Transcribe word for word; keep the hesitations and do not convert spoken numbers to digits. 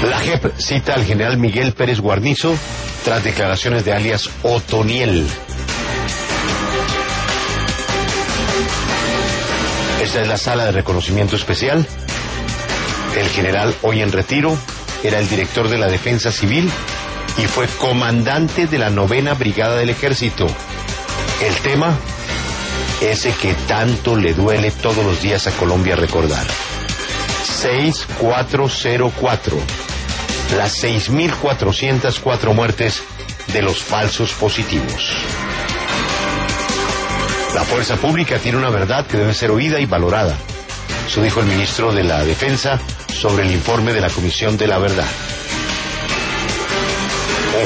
La J E P cita al general Miguel Pérez Guarnizo tras declaraciones de alias Otoniel. Esta es la sala de reconocimiento especial. El general, hoy en retiro, era el director de la Defensa Civil y fue comandante de la novena Brigada del Ejército. El tema, ese que tanto le duele todos los días a Colombia recordar. seis cuatro cero cuatro. Las seis mil cuatrocientas cuatro muertes de los falsos positivos. La fuerza pública tiene una verdad que debe ser oída y valorada. Eso dijo el ministro de la Defensa sobre el informe de la Comisión de la Verdad.